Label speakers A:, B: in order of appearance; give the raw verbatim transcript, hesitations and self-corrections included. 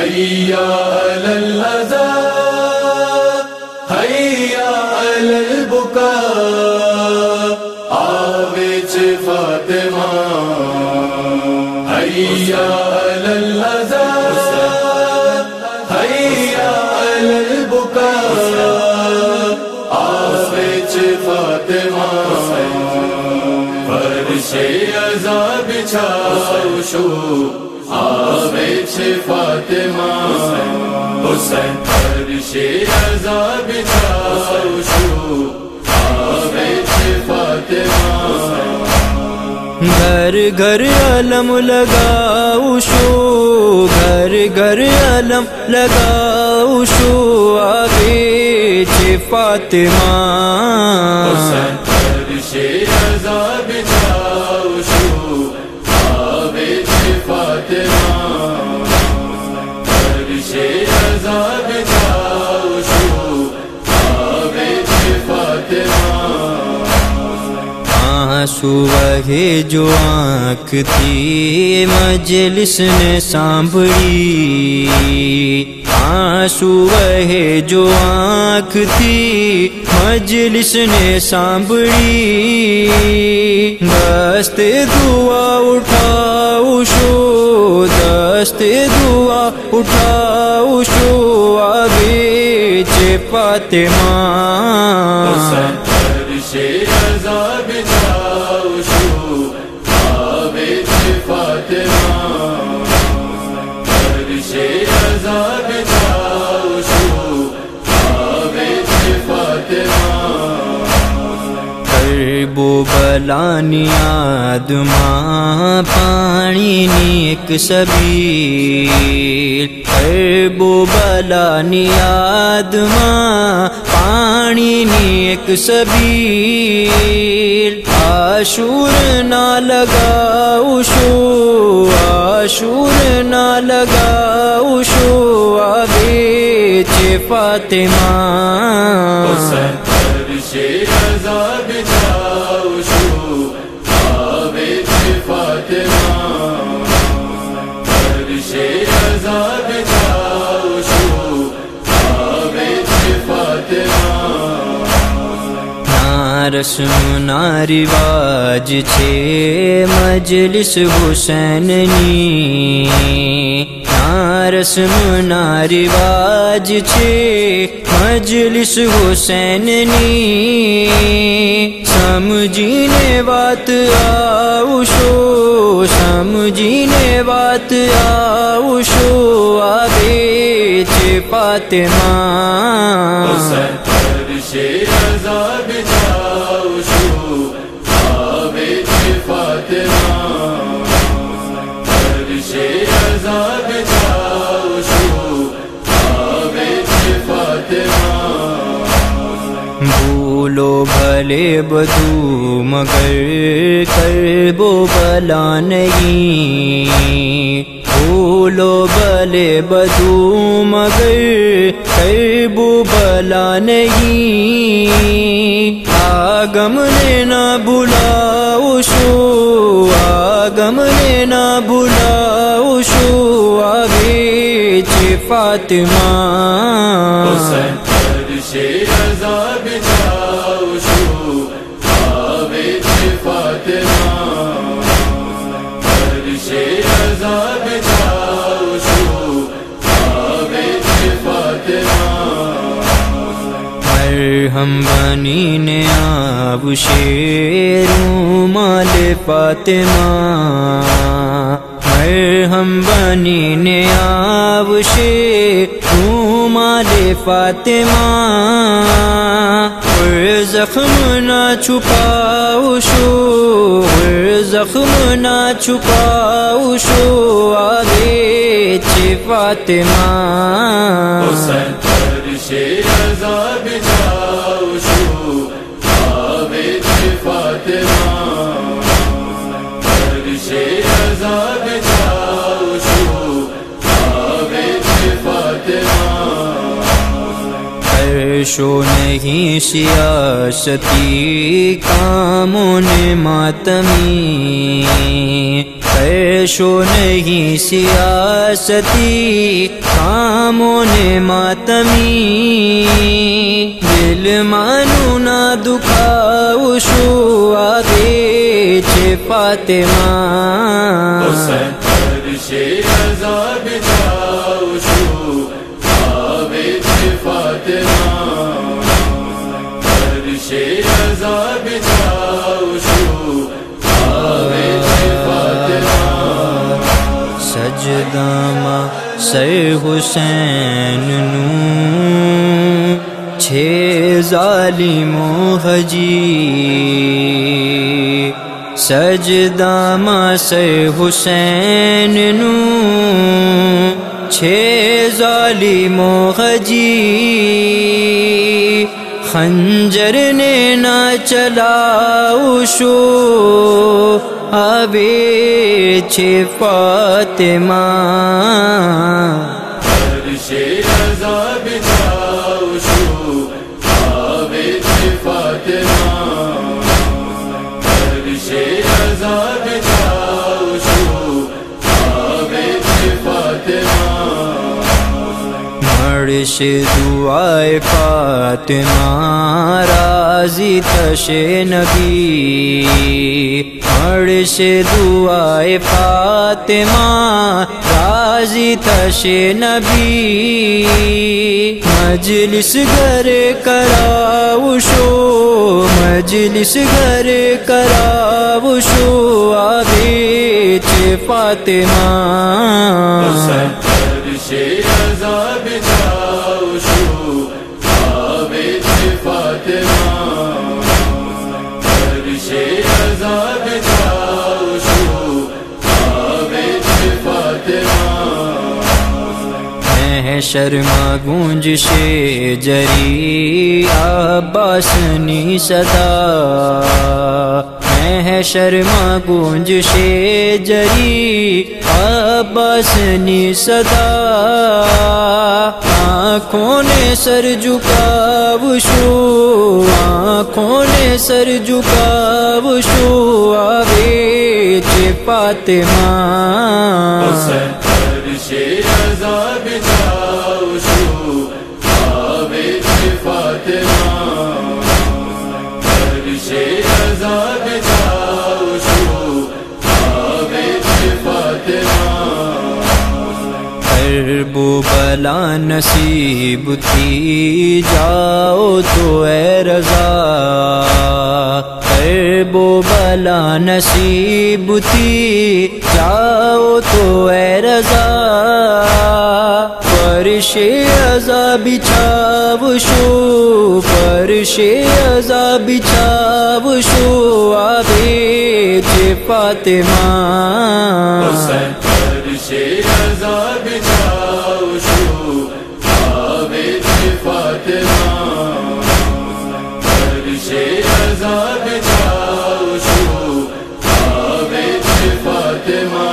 A: حیا علی العزاء حیا علی البکاء آوے چ فاطمہ حیا علی العزاء حیا علی البکاء آوے چ فاطمہ فرش عزا بچھاؤ شو آوے چھ فاطمہ حسین فرش عزا بچھاؤ شو آوے چھ فاطمہ
B: گھر گھر علم لگاؤ شو گھر گھر علم لگاؤ شو آوے چھ فاطمہ
A: حسین فرش عزا بچھاؤ شو آوے چھ فاطمہ فرش عزا بچھاؤ شو آوے چھ فاطمہ
B: آنسو وہے جو آنکھ تھی مجلس نے سانبھڑی آنسو وہے جو آنکھ تھی مجلس نے سانبھڑی دست دعا اٹھاؤ شو دست دعا اٹھاؤ شو آوے چھ فاطمہ
A: حسین فرش عزا بچھاؤ شو آوے چھ فاطمہ فرش عزا بچھاؤ شو آوے چھ فاطمہ
B: کرب و بلانی آدماں پانی نی ایک سبیل کرب و بلانی آدماں پانی نی ایک سبیل عاشور نہ لگاؤ شو عاشور نہ لگاؤ شو آوے چھ فاطمہ
A: حسین فرش عزا بچھاؤ شو آوے چھ فاطمہ فرش عزا بچھاؤ شو آوے چھ فاطمہ
B: نہ رسم نہ رواج چھے مجلس حسین نی نہ رسم نہ رواج چھے مجلس حسین نی سمجھینے بات آؤ شو سمجھینے بات آؤ شو آوے چھ فاطمہ
A: حسین فرش عزا بچھاؤ شو آوے چھ فاطمہ فرش عزا بچھاؤ شو آوے چھ فاطمہ
B: بھولو بھلے بدو مگر کرب و بلا نہیں بھولو بھلے بدو مگر کرب و بلا نہیں آگم نے نہ بھلاؤ شو آگم نے نہ بھلاؤ شو آوے چھ فاطمہ
A: حسین فرش عزا بچھاؤ شو آوے چھ فاطمہ فرش عزا بچھاؤ شو آوے چھ فاطمہ
B: مرہم بنی نے آب شیروں مال فاطمہ مرہم بنی نے آب شیروں مال فاطمہ اور زخم نہ چھپاؤ شو اور زخم نہ چھپاؤ شو آوے چھ فاطمہ
A: حسین فرش عزا بچھاؤ شو آوے چھ فاطمہ فرش عزا بچھاؤ شو آوے چھ فاطمہ
B: عرشو نہیں سیاستی کاموں نے ماتمی عرشو نہیں سیاستی غمونے ماتمی دل مانو نہ دکھاؤ شو آگے چھ فاطمہ
A: حسین عرش عذاب جاؤ شو آوے چھ فاطمہ عرش عذاب جاؤ شو آوے چھ فاطمہ
B: سجدہ سر حسین نو چھ ظالموں حجی سجدہ سر حسین نو چھ ظالموں حجی خنجر نے نہ چلاؤ شو آوے چھ فاطمہ
A: عرش عذاب جاؤ شو آوے چھ فاطمہ عرش عذاب جاؤ شو آوے چھ فاطمہ
B: عرش دعائے فاطمہ راضی تش نبی عرش دعائے فاطمہ راضی تش نبی مجلس گھر کراؤ شو مجلس گھر کراؤ شو آوے چھ فاطمہ
A: حسین عرش عذاب جاؤ شو آوے چھ فاطمہ عرش عذاب جاؤ شو آوے چھ فاطمہ
B: شرما گونجش جری عباسنی صدا میں شرما گونجش جری عباسنی صدا آنکھوں نے سر جھکاؤ شو آنکھوں نے سر جھکاؤ شو آوے چھ فاطمہ
A: حسین عرش عذاب جاؤ شو آوے چھ فاطمہ عرش عذاب جاؤ شو آوے چھ فاطمہ
B: حرب و بلا نصیب تھی جاؤ تو اے رضا حرب و بلا نصیب تھی جاؤ تو اے رضا فرش عذاب بچھاؤ شو فرش عذاب بچھاؤ شو آوے چھ فاطمہ
A: حسین عرش عذاب جاؤ شو آوے چھ فاطمہ عرش عذاب جاؤ شو آوے چھ فاطمہ